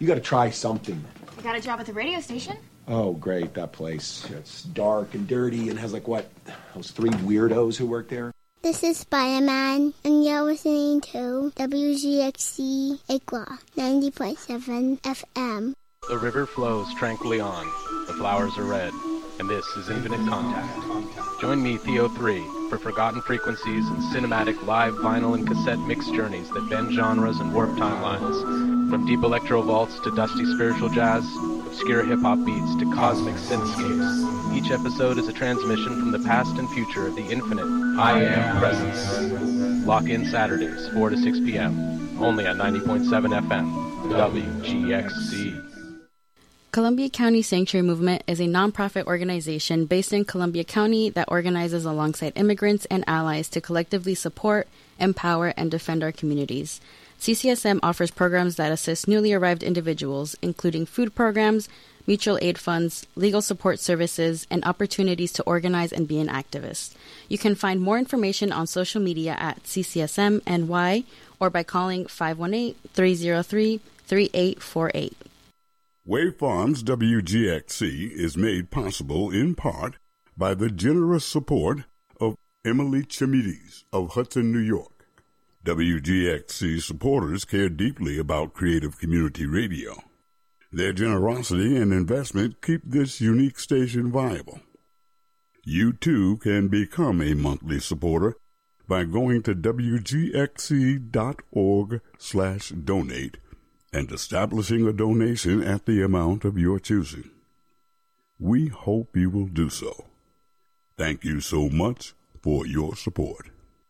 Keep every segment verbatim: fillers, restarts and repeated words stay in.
You gotta try something. You got a job at the radio station? Oh, great, that place. It's dark and dirty and has, like, what, those three weirdos who work there? This is Spider-Man, and you're listening to W G X C Ikwa, ninety point seven F M. The river flows tranquilly on, the flowers are red, and this is Infinite Contact. Join me, Theo three, for forgotten frequencies and cinematic live vinyl and cassette mix journeys that bend genres and warp timelines. From deep electro vaults to dusty spiritual jazz, obscure hip-hop beats to cosmic synthscapes. Each episode is a transmission from the past and future of the infinite I Am Presence. Lock in Saturdays, four to six p.m., only at ninety point seven F M, W G X C. Columbia County Sanctuary Movement is a nonprofit organization based in Columbia County that organizes alongside immigrants and allies to collectively support, empower, and defend our communities. C C S M offers programs that assist newly arrived individuals, including food programs, mutual aid funds, legal support services, and opportunities to organize and be an activist. You can find more information on social media at C C S M N Y or by calling five one eight, three zero three, three eight four eight. Wave Farms W G X C is made possible in part by the generous support of Emily Chimides of Hudson, New York. W G X C supporters care deeply about creative community radio. Their generosity and investment keep this unique station viable. You too can become a monthly supporter by going to W G X C dot org slash donate and establishing a donation at the amount of your choosing. We hope you will do so. Thank you so much for your support.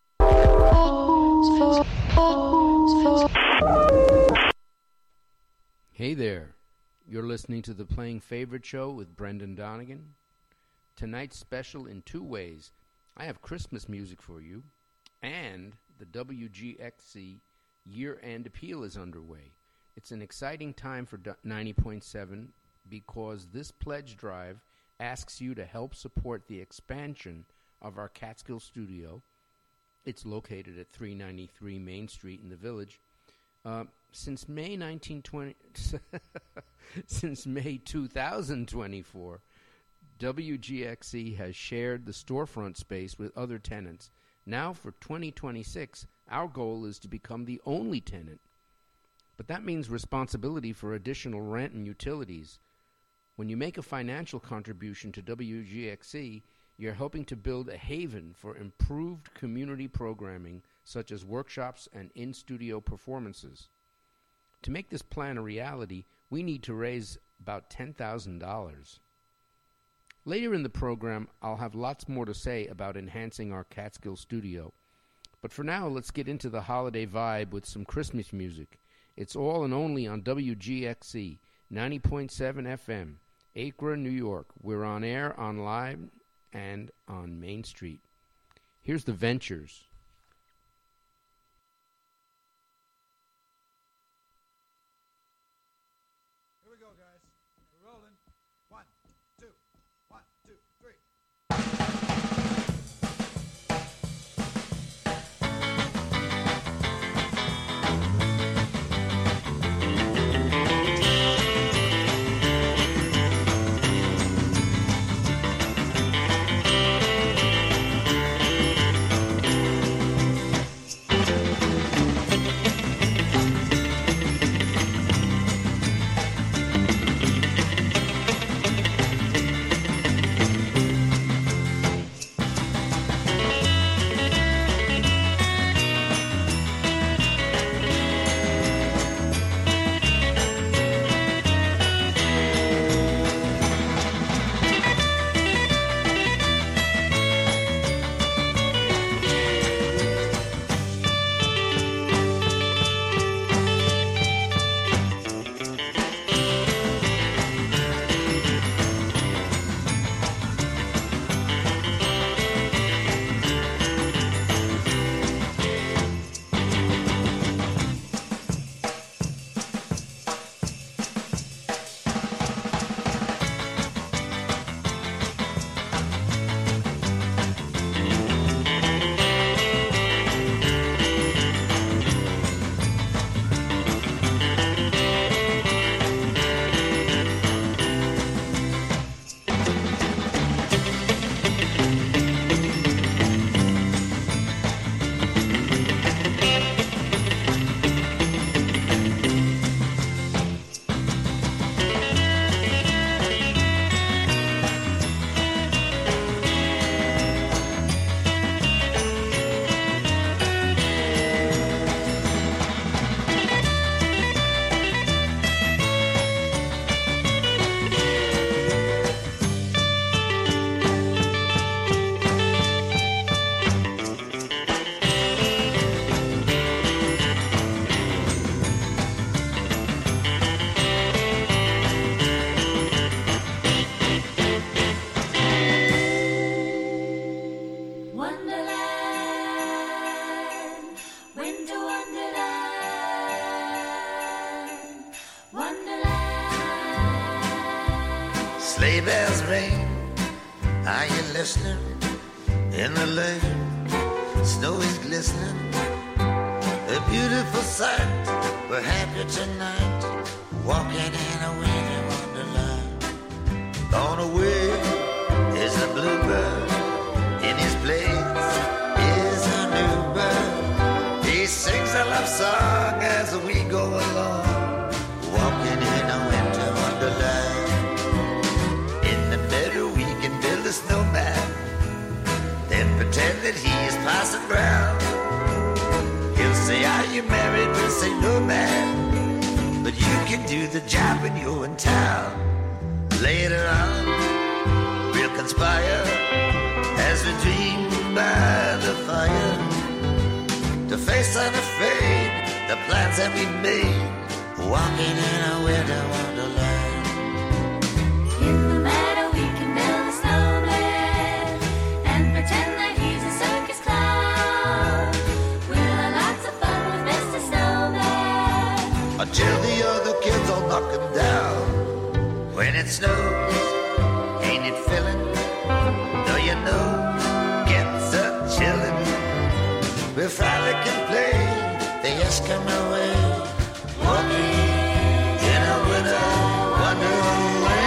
Hey there. You're listening to the Playing Favorite Show with Brendan Donegan. Tonight's special in two ways. I have Christmas music for you, and the W G X C year-end appeal is underway. It's an exciting time for ninety point seven because this pledge drive asks you to help support the expansion of our Catskill studio. It's located at three ninety-three Main Street in the Village. Uh, since May nineteen twenty, since May two thousand twenty-four, W G X C has shared the storefront space with other tenants. Now for twenty twenty-six, our goal is to become the only tenant. But that means responsibility for additional rent and utilities. When you make a financial contribution to W G X C, you're helping to build a haven for improved community programming, such as workshops and in-studio performances. To make this plan a reality, we need to raise about ten thousand dollars. Later in the program, I'll have lots more to say about enhancing our Catskill studio. But for now, let's get into the holiday vibe with some Christmas music. It's all and only on W G X C, ninety point seven F M, Acra, New York. We're on air, on live, and on Main Street. Here's the Ventures. Here we go, guys. We're rolling. One, two, one, two, three. sleigh bells ring. Are you listening? In the lane, snow is glistening. A beautiful sight. We're happy tonight, walking in a winter wonderland. Gone away is the bluebird. In his place is a new bird. He sings a love song as we go along, walking in a winter wonderland. In the meadow we can build a snowman, then pretend that he is Parson Brown. He'll say, are you married? We'll say, no, man, but you can do the job when you're in town. Later on, we'll conspire as we dream by the fire, to face unafraid the plans that we made, walking in a winter wonderland. In the meadow we can build a snowman and pretend that he's a circus clown. We'll have lots of fun with Mister Snowman, until the other kids all knock him down. When it snows, ain't it filling? Though your nose gets a chillin', we frolic and play the Eskimo way, walking in a winter wonderland.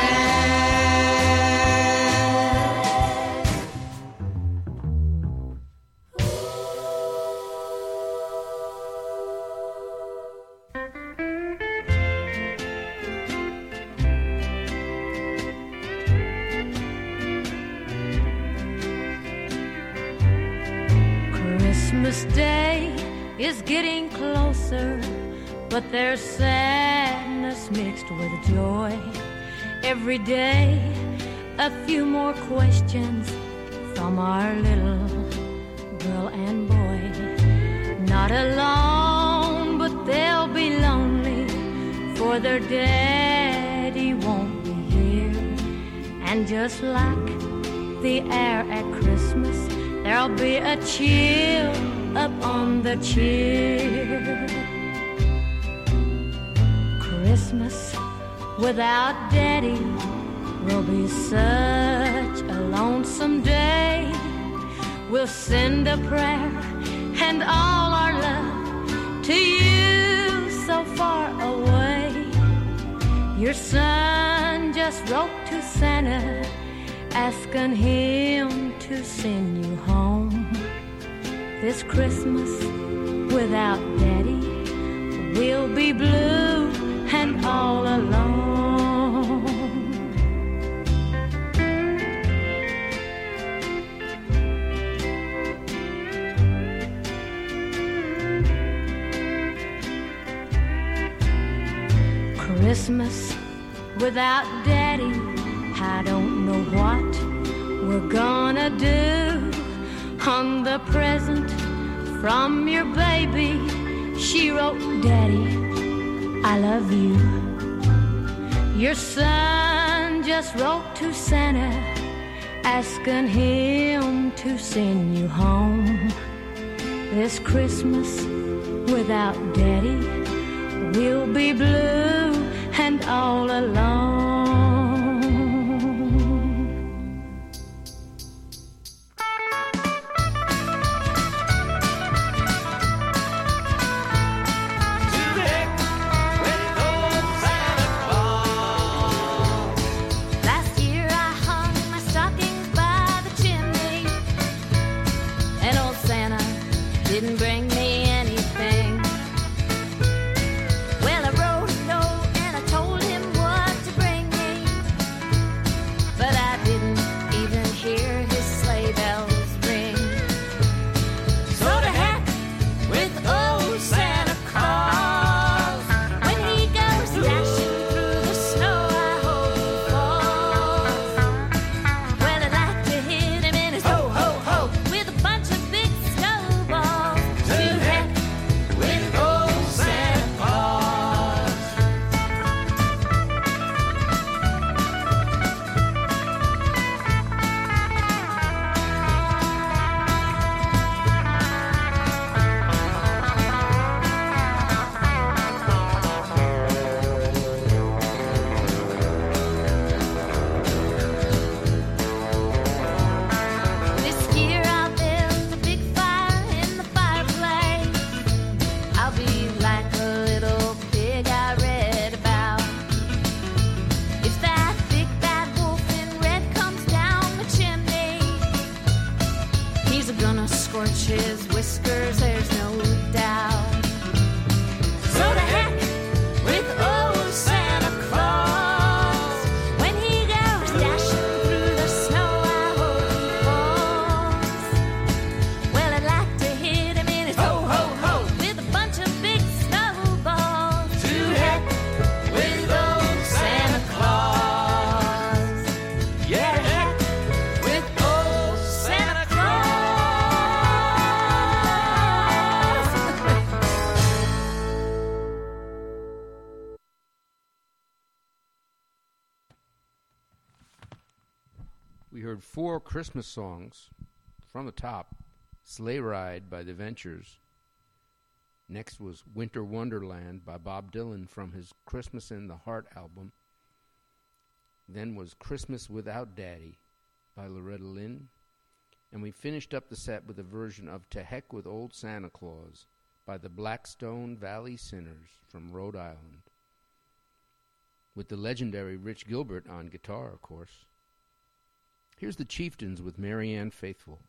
Christmas Day is getting closer, but there's sadness mixed with joy. Every day, a few more questions from our little girl and boy. Not alone, but they'll be lonely, for their daddy won't be here. And just like the air at Christmas, there'll be a chill up on the cheer. Christmas without Daddy will be such a lonesome day. We'll send a prayer and all our love to you so far away. Your son just wrote to Santa, asking him to send you home. This Christmas without Daddy, we'll be blue and all alone. Christmas without Daddy, I don't know what we're gonna do. On the present from your baby, she wrote, Daddy, I love you. Your son just wrote to Santa, asking him to send you home. This Christmas without Daddy, we'll be blue and all alone. Didn't bring me anything. Well, I wrote a note and I told him what to bring. We heard four Christmas songs from the top. Sleigh Ride by The Ventures. Next was Winter Wonderland by Bob Dylan from his Christmas in the Heart album. Then was Christmas Without Daddy by Loretta Lynn. And we finished up the set with a version of To Heck with Old Santa Claus by the Blackstone Valley Sinners from Rhode Island, with the legendary Rich Gilbert on guitar, of course. Here's the Chieftains with Marianne Faithfull.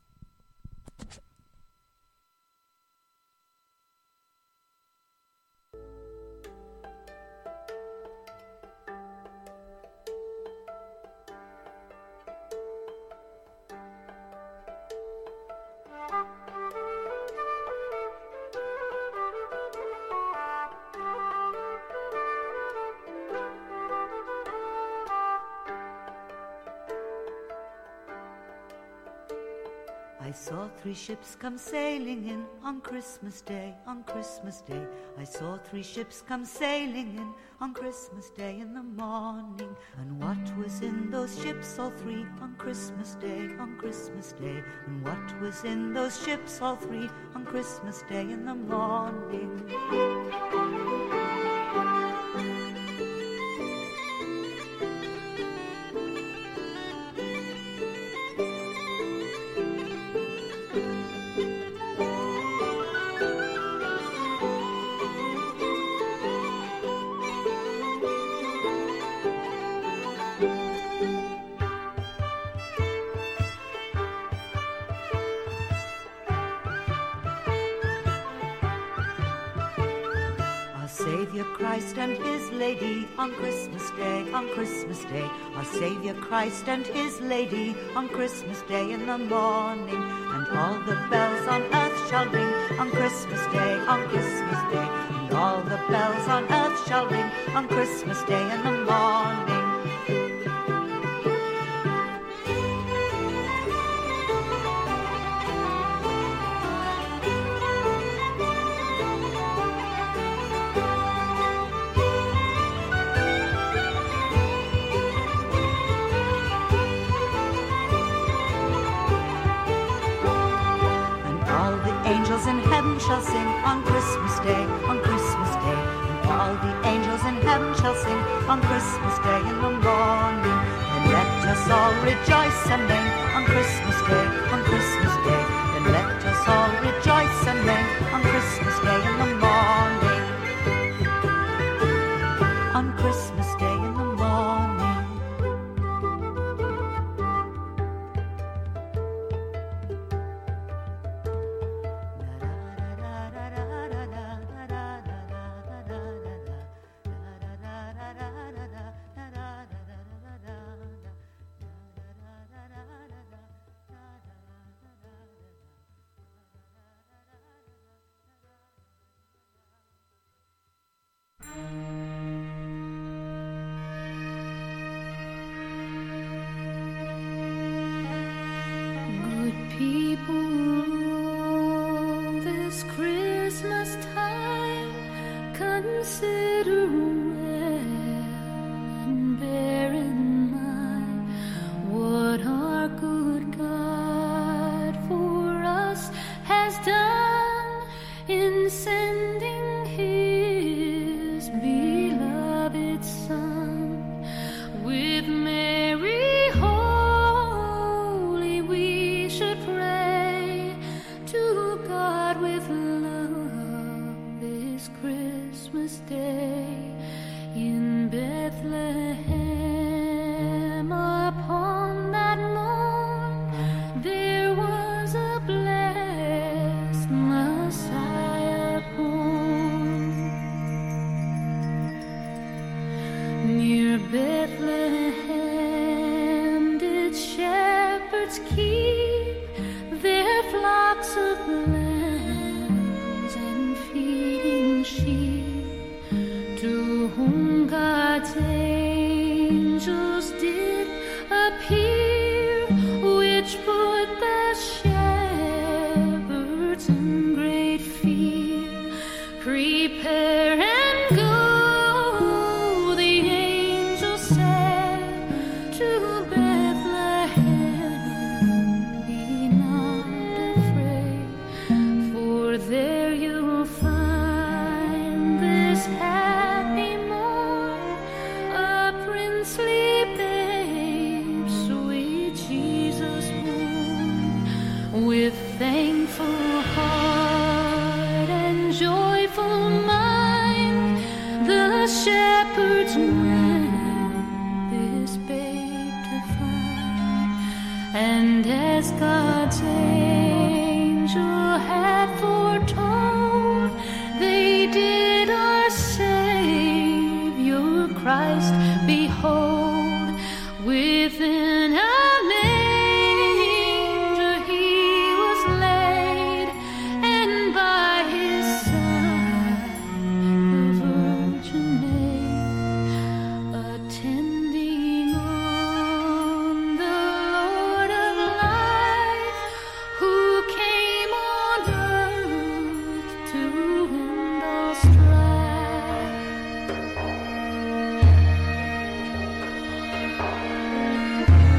I saw three ships come sailing in on Christmas Day, on Christmas Day. I saw three ships come sailing in on Christmas Day in the morning. And what was in those ships, all three, on Christmas Day, on Christmas Day? And what was in those ships, all three, on Christmas Day in the morning? Christ and his lady on Christmas Day, on Christmas Day. Our Savior Christ and his lady on Christmas Day in the morning. And all the bells on earth shall ring on Christmas Day, on Christmas Day. And all the bells on earth shall ring on Christmas Day in the morning. In heaven shall sing on Christmas Day, on Christmas Day. And all the angels in heaven shall sing on Christmas Day in the morning. And let us all rejoice and reign on Christmas Day, on Christmas Day. And let us all rejoice and reign on Christmas Day in the morning. On Christmas Day in the morning. And as God's angel had foretold, they did our Savior Christ behold. Within a manger he was laid, and by his side the Virgin Maid, attending on the Lord of life, who came on earth to end all strife.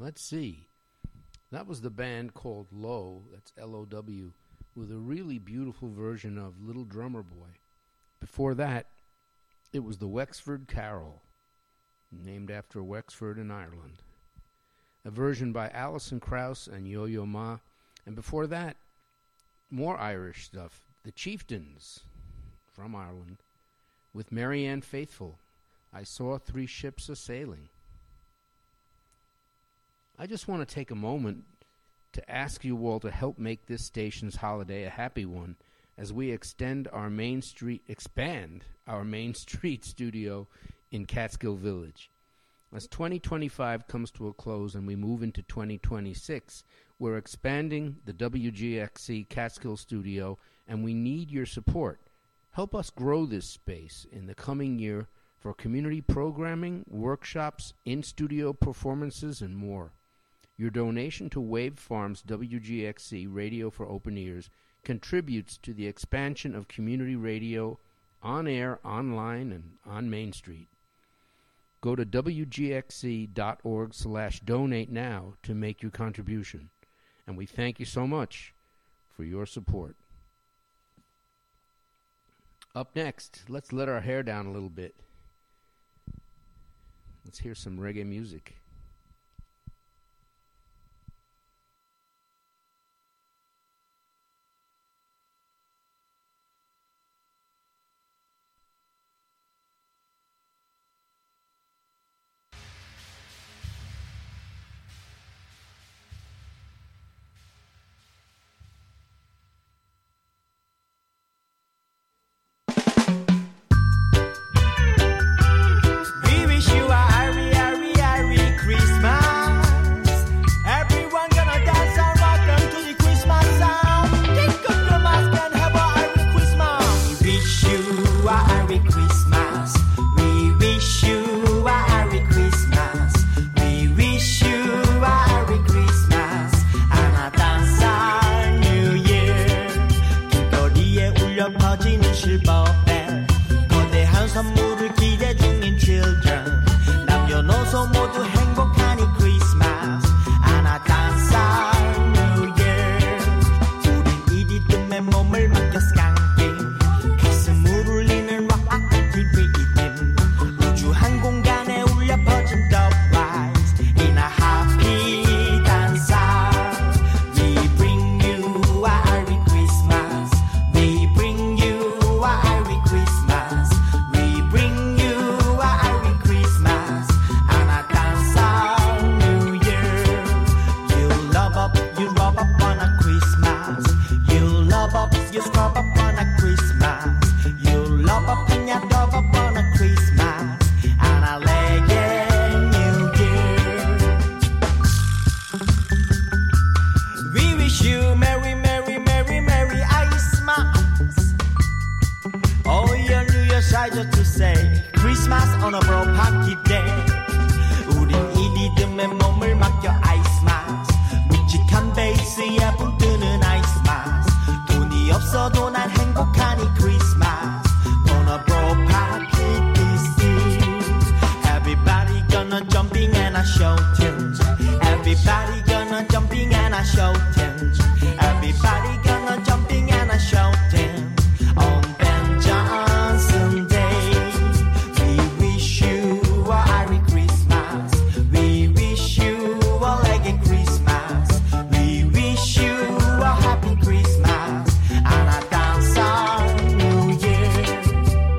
let's see. That was the band called Low, that's L O W, with a really beautiful version of Little Drummer Boy. Before that, it was the Wexford Carol, named after Wexford in Ireland. A version by Alison Krauss and Yo-Yo Ma. And before that, more Irish stuff. The Chieftains, from Ireland, with Marianne Faithfull. I Saw Three Ships A-Sailing. I just want to take a moment to ask you all to help make this station's holiday a happy one as we extend our Main Street, expand our Main Street studio in Catskill Village. As twenty twenty-five comes to a close and we move into twenty twenty-six, we're expanding the W G X C Catskill studio, and we need your support. Help us grow this space in the coming year for community programming, workshops, in-studio performances, and more. Your donation to Wave Farms W G X C Radio for Open Ears contributes to the expansion of community radio on air, online, and on Main Street. Go to W G X C dot org slash donate now to make your contribution. And we thank you so much for your support. Up next, let's let our hair down a little bit. Let's hear some reggae music.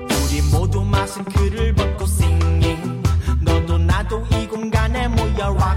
마스크를 벗고 singing 너도 나도 이 공간에 모여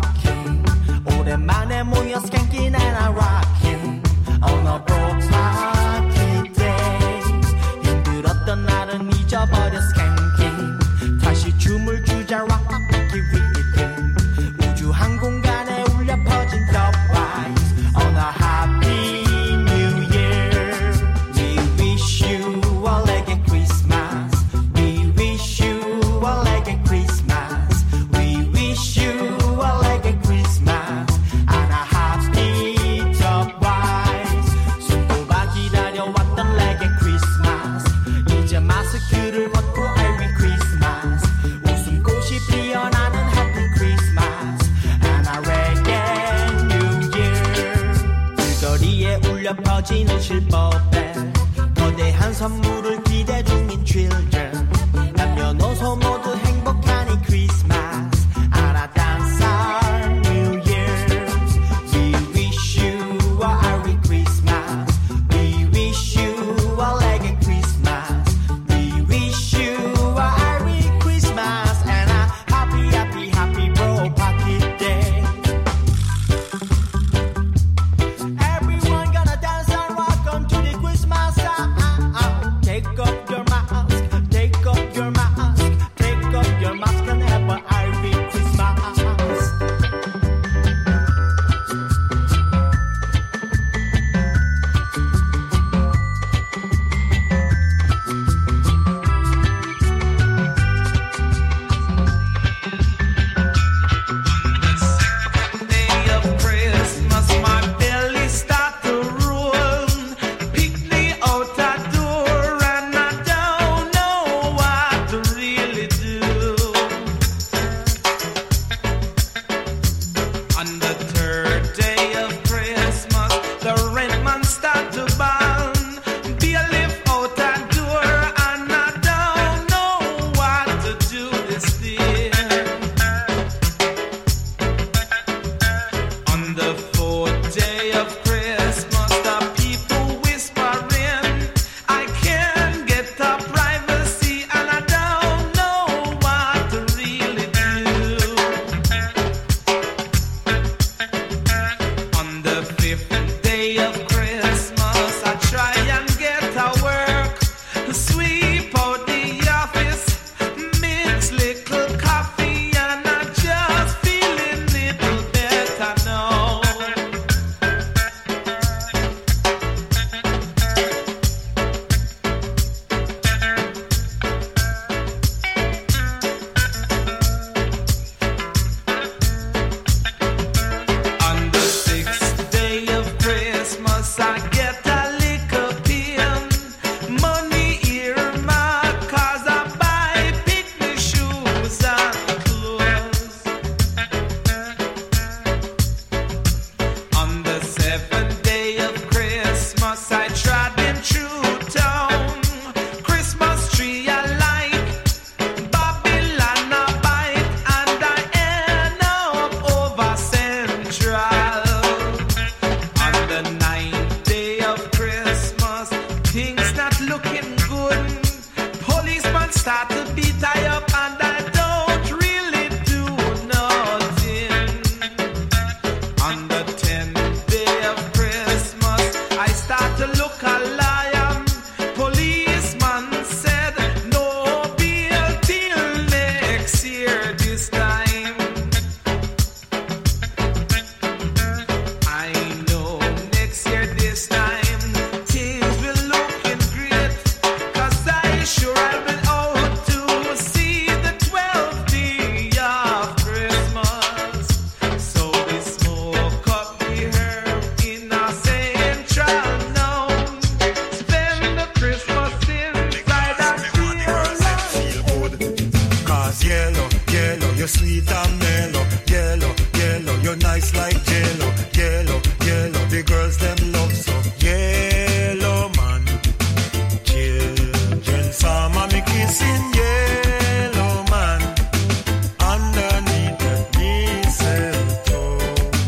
사진을 실법해 거대한 선물을 기대 중인 children 남녀노소 모두 행복한 이 크리스마스 알아 dance our new year we wish you a merry Christmas we wish you a leggy Christmas we wish you a merry Christmas and a happy happy happy bro pocket day everyone gonna dance and rock on to the Christmas sound take up your mask take up your mask take up your mask and have a merry Christmas Day of Christmas, my belly start to roll. Pick me out a door, and I don't know what to really do. On the third day of Christmas, the rent man start to burn. Be a lift out a door, and I don't know what to do this year. On the fourth day of Christmas, the people whispering, I can't get a privacy, and I don't know what to really do. On the fifth day of Christmas, I try and get a work, sweep out the office, mix little coffee, and I just feeling little better now. On the sixth day of Christmas, I get a little pain. Money earmark, 'cause I buy picnic shoes and clothes. On the seventh day of Christmas, I trod in through town. Christmas tree I like, Babylon I bite, and I end up over Central. On the ninth day of Christmas, things not looking good. Policeman start to beat I up, and I don't really do nothing. On the tenth day of Christmas, I start to look a lion. Policeman said, no bill till next year this time. I know next year this time things will looking great, 'cause I sure I've been out to see the twelfth day of Christmas. So we smoke up the herb in our central now. Spend the Christmas inside our feel good. Cause yellow, yellow, you're sweet and mellow. Yellow, yellow, you're nice like jello. Yellow, yellow, the girls them love so. Yellow man, children, some of me kissing yellow man. Underneath the mistletoe.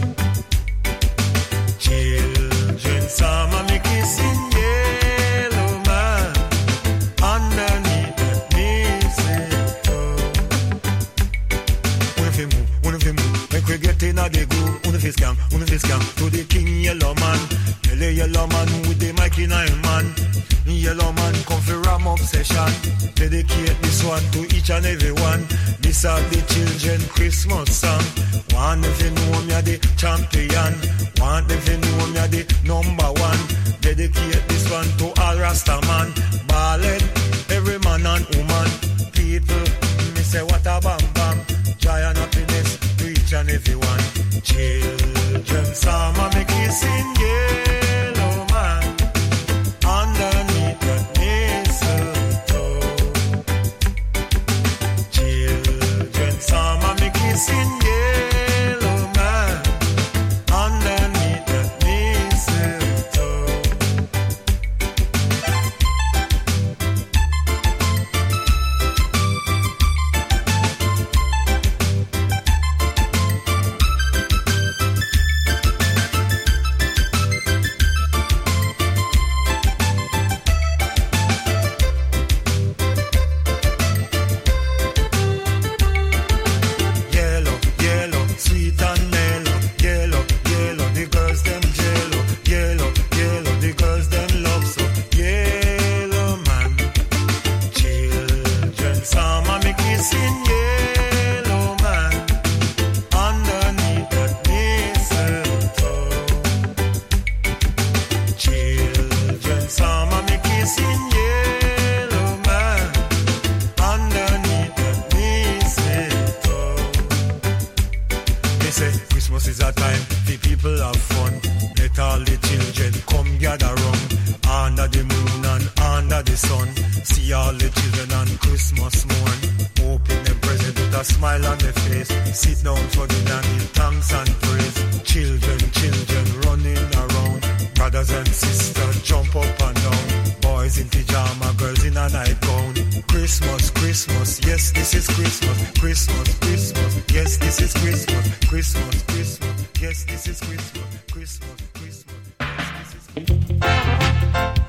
Children, some of me kissing yellow man. Underneath the mistletoe. One of them move, one of them move. Make we get in a the groove. One of his gang, one of his gang. To the king yellow man. Yellow yellow man with the mic in iron man. Yellow man come for ram obsession. Dedicate this one to each and every one. This are the children Christmas song. Want if you know me a the champion. Want if you know me a the number one. Dedicate this one to all Rasta man. Ballad, every man and woman. People, me say what a bam bam. Joy and happiness to each and every one. Children, some of me kissing yellow man. Underneath the mistletoe. Children, some of me kissing yellow man. Underneath the mistletoe. say Christmas is a time the people have fun. Let all the children come gather round under the moon and under the sun. See all the children on Christmas morn. Open them present with a smile on their face. Sit down for dinner, give thanks and praise. Children, children running around. Brothers and sisters jump up and down. Boys in pyjama, girls in a nightgown. Christmas, Christmas, yes, this is Christmas. Christmas, Christmas, yes, this is Christmas. Christmas, Christmas, yes, this is Christmas. Christmas, Christmas, yes, this is Christmas.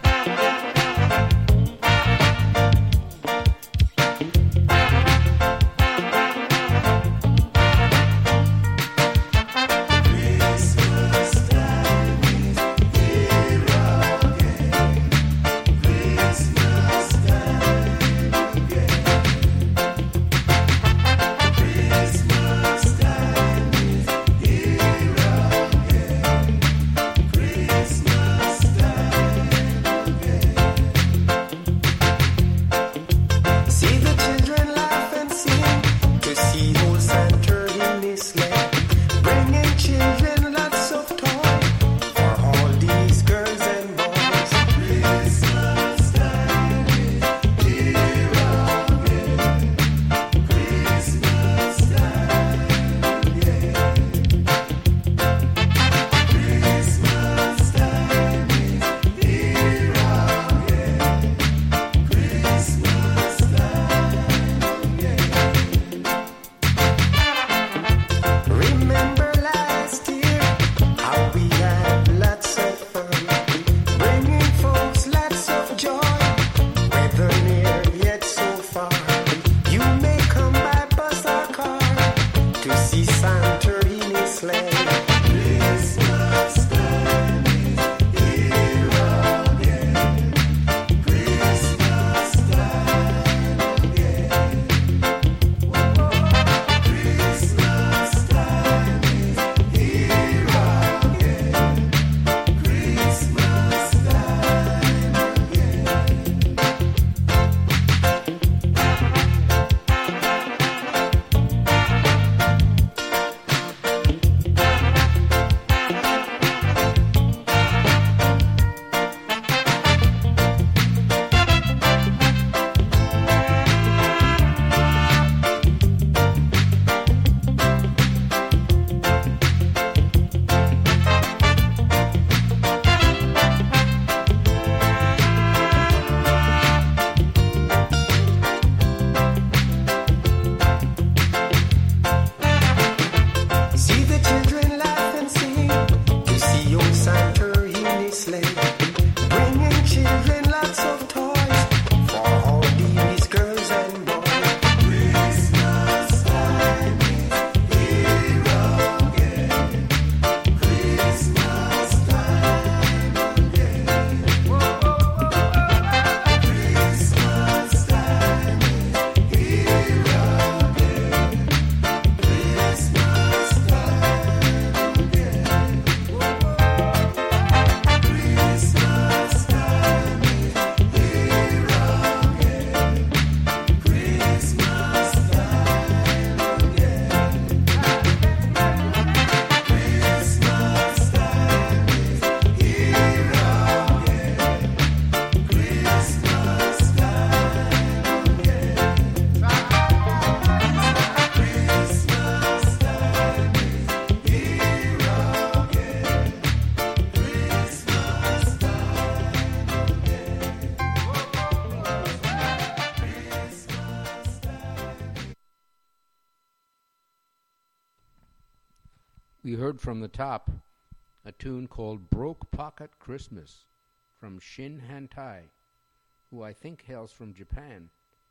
We heard from the top a tune called Broke Pocket Christmas from Shin Hantai, who I think hails from Japan.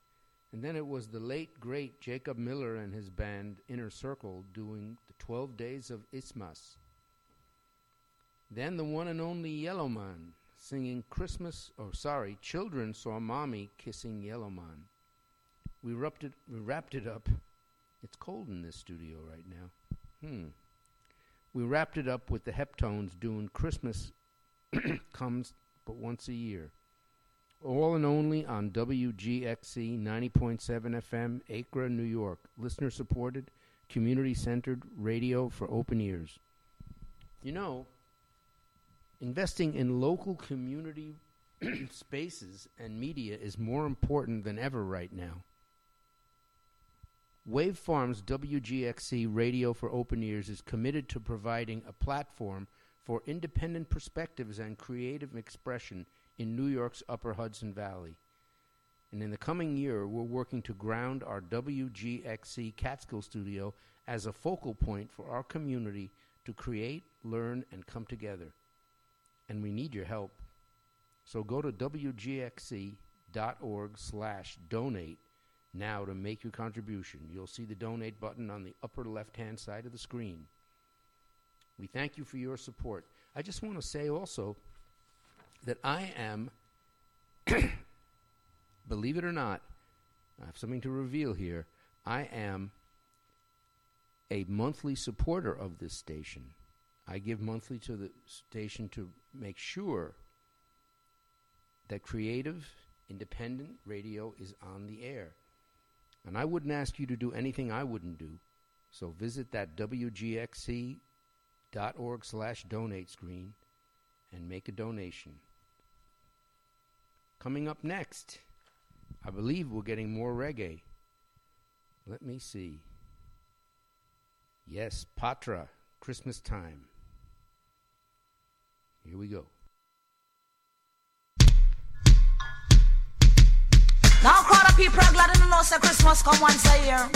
And then it was the late, great Jacob Miller and his band Inner Circle doing the twelve Days of Ismas. Then the one and only Yellowman singing Christmas, oh sorry, Children Saw Mommy Kissing Yellowman. We wrapped it, we wrapped it up. It's cold in this studio right now. Hmm. We wrapped it up with the Heptones doing Christmas Comes But Once a Year. All and only on W G X C ninety point seven F M, Acre, New York. Listener supported, community-centered radio for open ears. You know, investing in local community spaces and media is more important than ever right now. Waveform's W G X C Radio for Open Ears is committed to providing a platform for independent perspectives and creative expression in New York's Upper Hudson Valley. And in the coming year, we're working to ground our W G X C Catskill studio as a focal point for our community to create, learn, and come together. And we need your help. So go to W G X C dot org slash donate now to make your contribution. You'll see the donate button on the upper left-hand side of the screen. We thank you for your support. I just want to say also that I am, believe it or not, I have something to reveal here. I am a monthly supporter of this station. I give monthly to the station to make sure that creative, independent radio is on the air. And I wouldn't ask you to do anything I wouldn't do. So visit that W G X C dot org slash donate screen and make a donation. Coming up next, I believe we're getting more reggae. Let me see. Yes, Patra, Christmas Time. Here we go. Now crowd of people are glad to know say Christmas come once a year.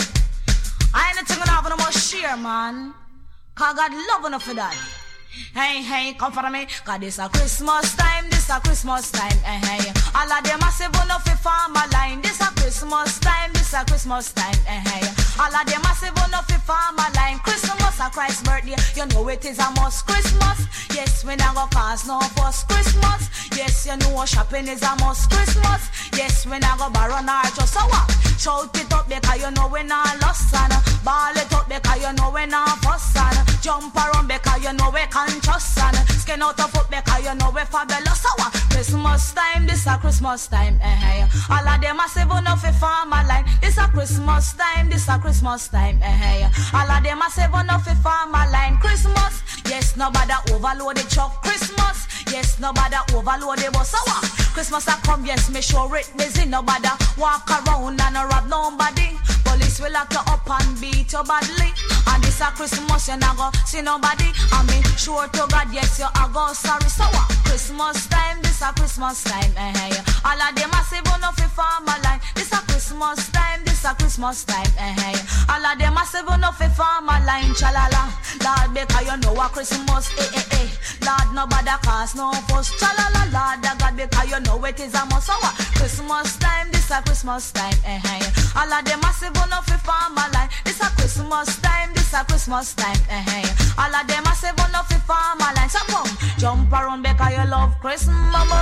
I ain't nothing gonna have no more share, man. Cause God love enough for that. Hey, hey, come for me. Cause this a Christmas time, this a Christmas time. Hey, hey. All of them a say enough for farm a line. This a Christmas time, this a Christmas time. Hey, hey. All of them a say enough for farm a line. Christmas a Christ's birthday, you know it is a must. Christmas, yes, we not go cause no fuss. Christmas, yes, you know shopping is a must. Christmas, yes, we not go borrow nor just so what? Shout it up because you know we not lost and ball it up because you know we not fuss and jump around because you know we conscious and skin out of foot because you know we fabulous. So what? Christmas time, this a Christmas time. Eh, eh. All of them a say enough for farm a line. This a Christmas time, this a Christmas time. Eh, eh. All of them a say enough for farm a line. Christmas, yes, nobody overload the truck. Christmas, yes, nobody overload the bus. So what? Christmas a come, yes, me sure it busy. Nobody walk around and rob nobody. Police will lock you up and beat you badly. And this a Christmas, you not go see nobody. I mean, sure to God, yes, you a go sorry. So what? Christmas time, this a Christmas time. Eh, eh. All of them a say enough for farm a line. This a Christmas time, this a Christmas time. Eh, eh. All of them a say enough for farm a line. Chalala, Lord, because you know a Christmas. Eh, eh, eh. Lord, nobody cause no fuss. Chalala, Lord, God, because you know it is a must. So what? Christmas time, this a Christmas time. Eh, eh. All of them a say enough for farm a line. This a Christmas time, this a Christmas time. Eh, eh. All of them a say enough for farm a line. So come, jump around because you love Christmas.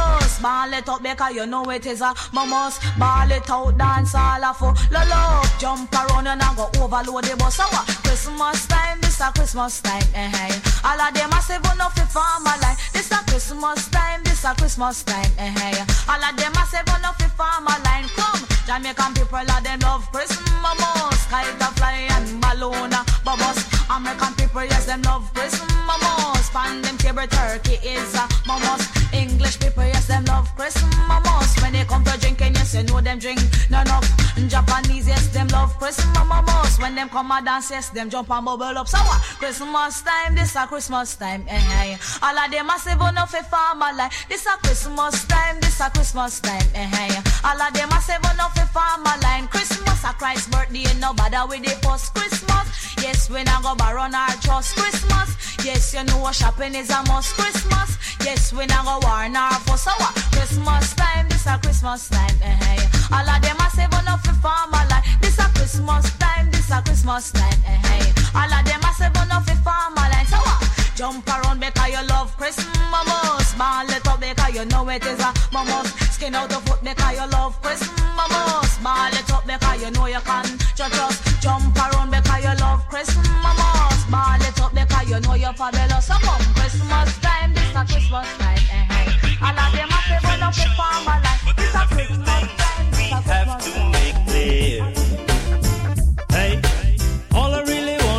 Ball it up because you know it is a mamos. Ball it out, dance all of for lolo. Jump around and I go overload the bus. So what? Christmas time, this a Christmas time. Eh, eh. All of them a say enough for farm a line. This a Christmas time, this a Christmas time. Eh, eh. All of them a say enough for farm a line. Come, Jamaican people are them love Christmas. Kite a fly and balloon bubbles. American people, yes, them love Christmas. Pan them table turkey is a momos. English people, yes, them love Christmas. When they come to drinking, yes, you know them drink no enough. Japanese, yes, them love Christmas. When them come a dance, yes, them jump and bubble up. So what? Christmas time, this a Christmas time. Eh, eh. All of them a say enough for farm a line. This a Christmas time, this a Christmas time. Eh, eh. All of them a say enough for farm a line. Christmas a Christ's birthday, no bother with the post. Christmas, yes, we not go borrow nor trust. Christmas, yes, you know shopping is a must. Christmas, yes, we not go war nor fuss. So what? Christmas time, this a Christmas time. Eh, eh. All of them a say enough for farm a line. This a Christmas time, this a Christmas time. Eh, eh. All of them a say enough for farm a line. So what? Jump around because you love Christmas. Ball it up because you know it is a mamos. Skin out the foot because you love Christmas. Ball it up because you know you can just jump around because you love Christmas. Ball it up because you know you're fabulous. So come Christmas time, this a Christmas time. Eh, eh. All of them a say enough for farm a line. This a Christmas time, this a Christmas time. Have to make clear. Hey, all I really want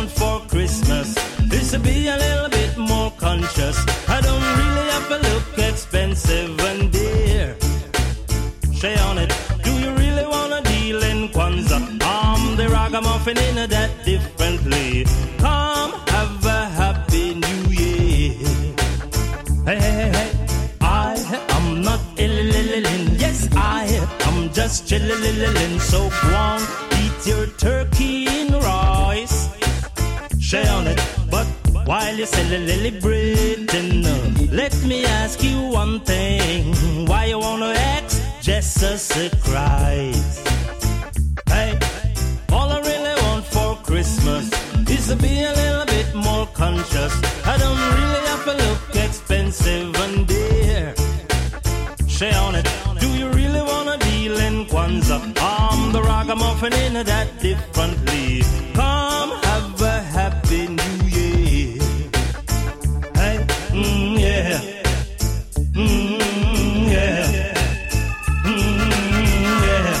ragamuffin in that differently. Come have a happy new year. Hey, hey, hey. I am not ill-ill-ill-in. Yes, I am just chill-ill-ill-in. So go on, eat your turkey in rice. Share on it, but while you're celebrating, let me ask you one thing. Why you wanna ask Jesus Christ? Hey, all I really want for Christmas is to be a little bit more conscious. I don't really have to look expensive and dear. Share on it, do you really wanna deal in Kwanzaa? I'm the ragamuffin in that differently. Come have a happy new year. Hey, mm, yeah, mm, yeah, mm, yeah,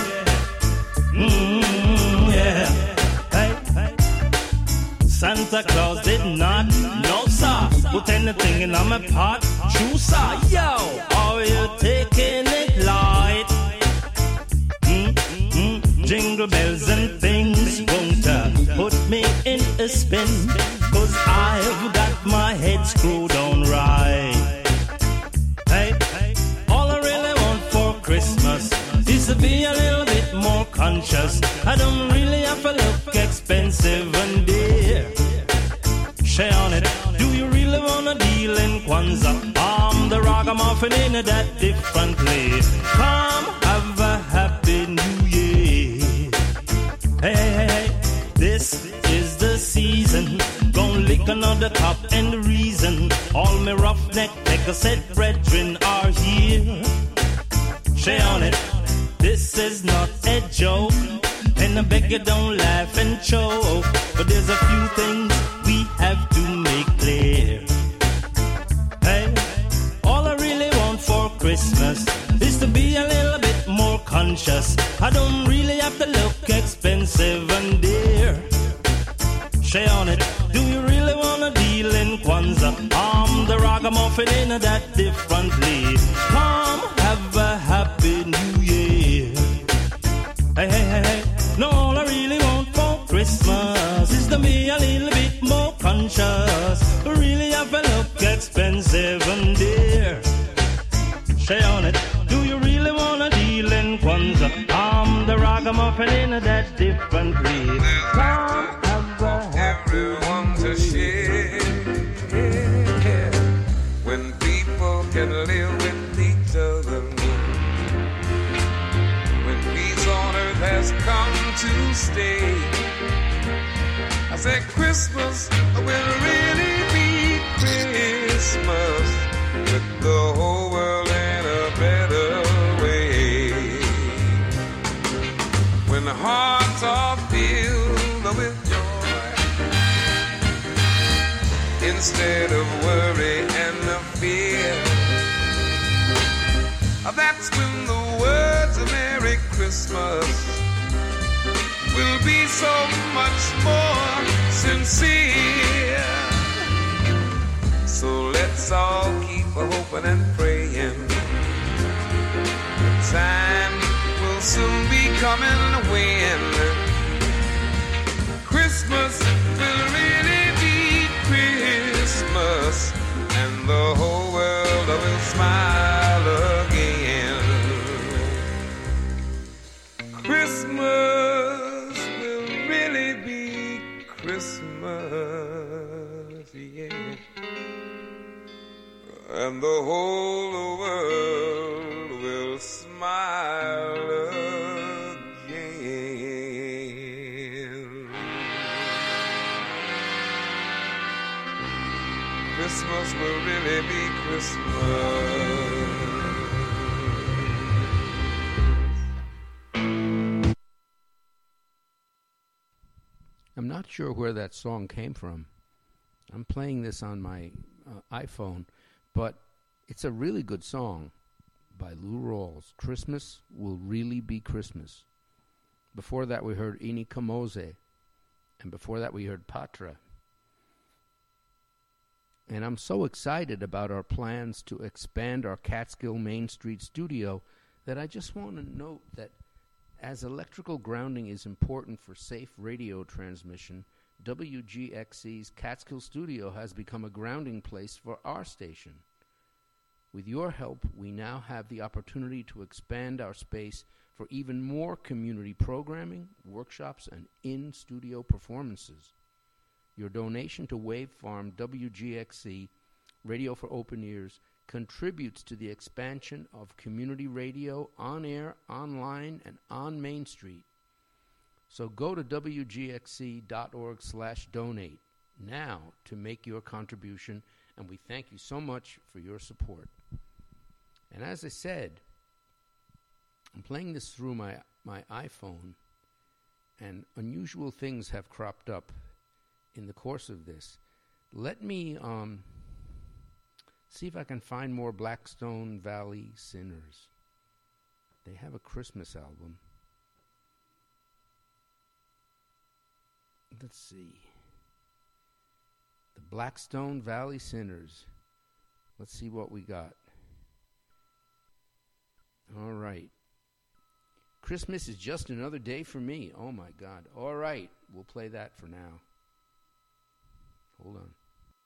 mm, yeah. Hey, hey. Santa Claus did not, no sir, put anything in my pot. True sir, yo, are you taking it light? Mm, mm, jingle bells and things won't uh, put me in a spin, cause I've got my head screwed on right. Hey, all I really want for Christmas is to be a little bit more conscious. I don't really have to look expensive and dear. Share on it, do you really wanna deal in Kwanzaa? I'm the ragamuffin in that differently. Come have a happy new year. Hey, hey, hey, this is the season. Gonna lick another cup and the reason all me roughneck take a set brethren are here. Share on it, this is not a joke, and I beg you don't laugh and choke, but there's a few things we have to make clear. Hey, all I really want for Christmas is to be a little bit more conscious. I don't really have to look expensive and dear. Share on it, do you really wanna deal in Kwanzaa? I'm the ragamuffin in that differently. Come have a happy new year. Hey, hey, hey, hey. No, all I really want for Christmas is to be a little bit more conscious. Really have to look expensive and dear. Share on it, do you really wanna deal in Kwanzaa? I'm the ragamuffin in that differently. Come have a happy everyone to share. When people can live with each other, when peace on earth has come to stay, I said Christmas will really be Christmas with the whole world in a better way. When the hearts are filled with joy instead of worry and the fear, that's when the words of Merry Christmas will be so much more sincere. So let's all keep hoping and praying. Time will soon be coming when Christmas will really be Christmas, and the whole world will smile again. Christmas will really be Christmas, yeah, and the whole world will smile again. Christmas will really be Christmas. I'm not sure where that song came from. I'm playing this on my uh, iPhone, but it's a really good song by Lou Rawls. Christmas Will Really Be Christmas. Before that we heard Ini Kamoze, and before that we heard Patra. And I'm so excited about our plans to expand our Catskill Main Street studio that I just want to note that As electrical grounding is important for safe radio transmission, W G X C's Catskill Studio has become a grounding place for our station. With your help, we now have the opportunity to expand our space for even more community programming, workshops, and in-studio performances. Your donation to Wave Farm W G X C, Radio for Open Ears, contributes to the expansion of community radio on air, online, and on Main Street. So go to W G X C dot org slash donate now to make your contribution, and we thank you so much for your support. And as I said, I'm playing this through my, my iPhone, and unusual things have cropped up in the course of this. Let me um, see if I can find more Blackstone Valley Sinners. They have a Christmas album. Let's see. The Blackstone Valley Sinners. Let's see what we got. All right. Christmas is just another day for me. Oh, my God. All right. We'll play that for now. Hold on.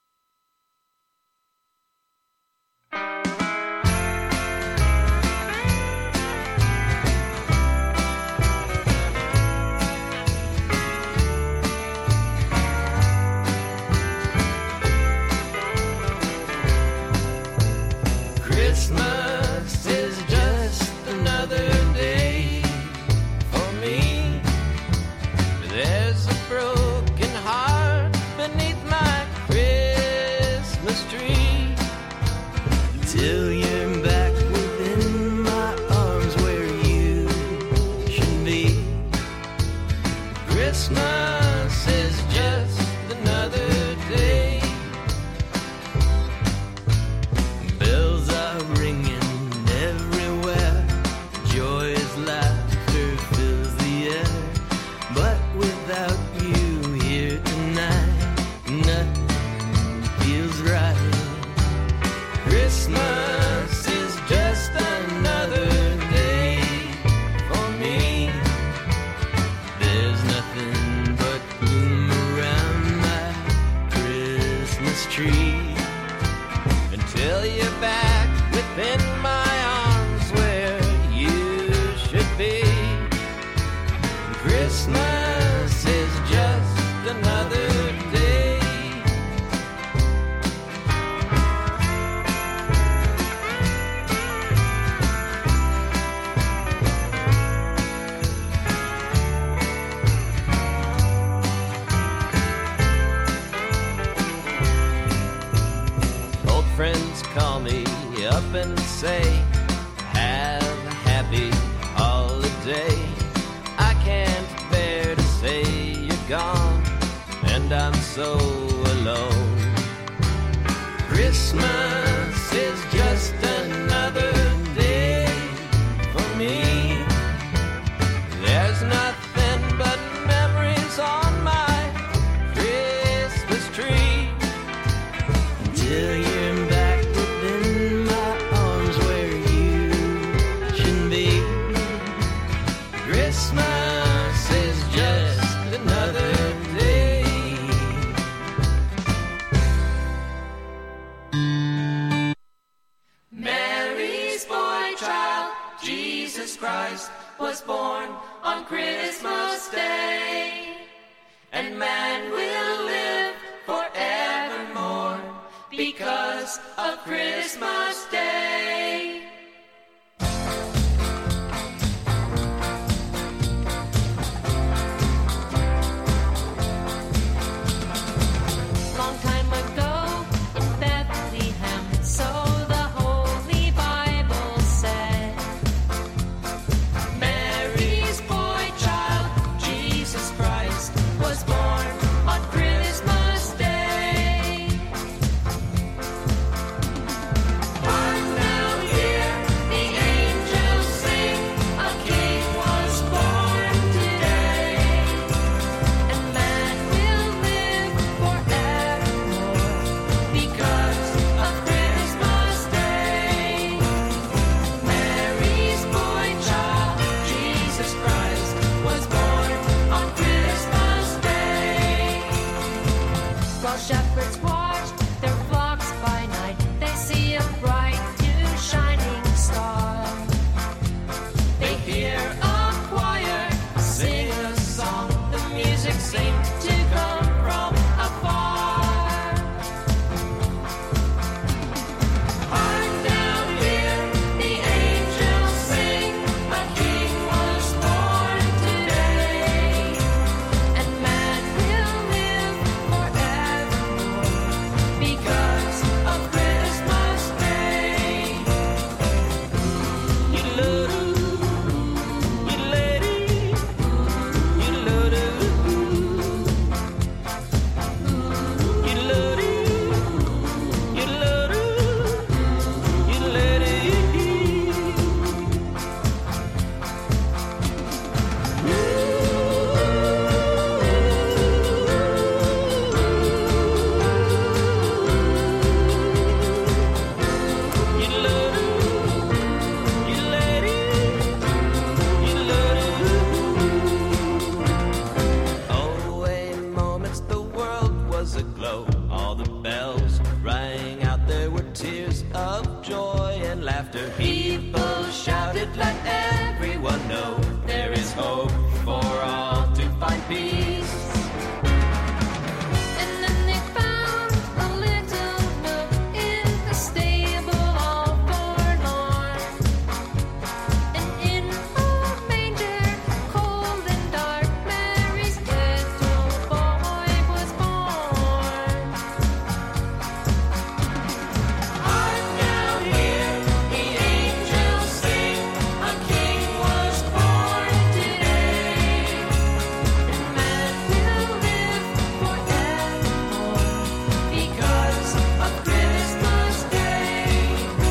Christmas is just another day for me. There's a broken heart beneath my Christmas tree. Till you're back within my arms where you should be. Christmas is just another day. Bells are ringing everywhere. Joyous laughter fills the air. But without you here tonight, nothing feels right. Christmas is just another day for me. There's nothing but gloom around my Christmas tree. Until you're back within my arms where you should be. Christmas is just another day. Old friends call me up and say, have a happy holiday. I can't bear to say you're gone, and I'm so alone. Christmas is just another day for me. There's nothing but memories on my Christmas tree. Until you're back within my arms where you should be. Christmas is just another day. Mary's boy child, Jesus Christ, was born on Christmas Day. And man will live forevermore because of Christmas Day. Long time ago in Bethlehem, so the Holy Bible said. Mary's boy child, Jesus Christ, was born on Christmas Day. One watch their flocks by night. They see a bright new shining star. They hear a choir sing a song. The music seems to come from afar. Hark now, hear the angels sing. A king was born today, and man will live forevermore because of Christmas Day. You love, you lady, you love, you love, you love, you lady. Oh, in moments the world was aglow. All the bells rang out. There were tears of joy and laughter. People shouted, let everyone know there is hope for all to find peace. And then they found a little nook in the stable, all forlorn. And in a manger, cold and dark, Mary's little boy was born. Hark now, hear the angels sing. A king was born today, and man will live forevermore because of Christmas Day.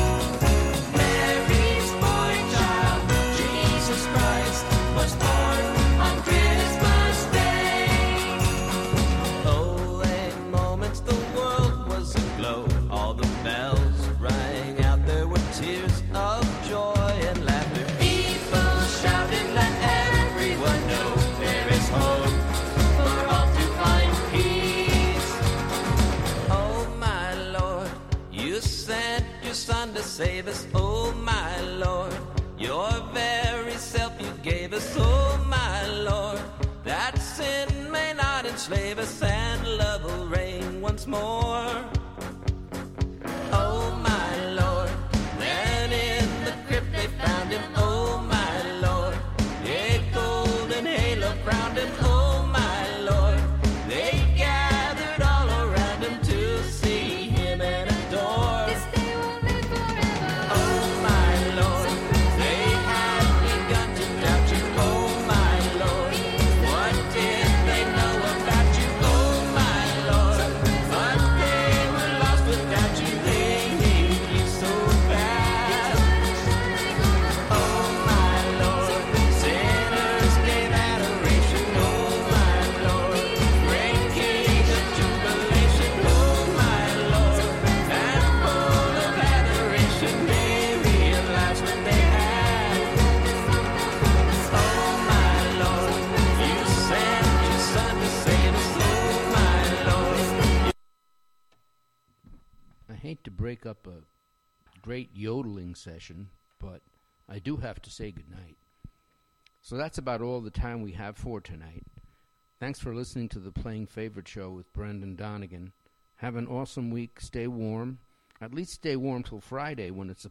Mary's boy child, Jesus Christ, was born on Christmas Day. Oh, in moments the world was aglow. All the bells rang out. There were tears of joy and laughter. People shouted, let everyone know there is hope for all to find peace. Oh, my Lord, you sent your Son to save us. Oh, my Lord, your very self you gave us. Oh, my Lord, that sin may not enslave us and love will reign once more. Oh, my Lord, then in the crypt they found him. Oh, my Lord, a golden halo crowned him. Oh, my Lord, they gathered all around him to see him and adore. Oh, my Lord, they had begun to doubt you. Oh, my Lord, what did they know about you? Oh, my Lord, but they were lost without you. They needed you so bad. Oh, my Lord, sinners gave adoration. Oh, my Lord, great King of jubilation. Oh, my Lord, and full of adoration, they realized what they had. Oh, my Lord, you sent your Son to save us. Oh, my Lord. I hate to break up a great yodeling session, but I do have to say goodnight. So that's about all the time we have for tonight. Thanks for listening to the Playing Favorite Show with Brendan Donegan. Have an awesome week. Stay warm. At least stay warm till Friday when it's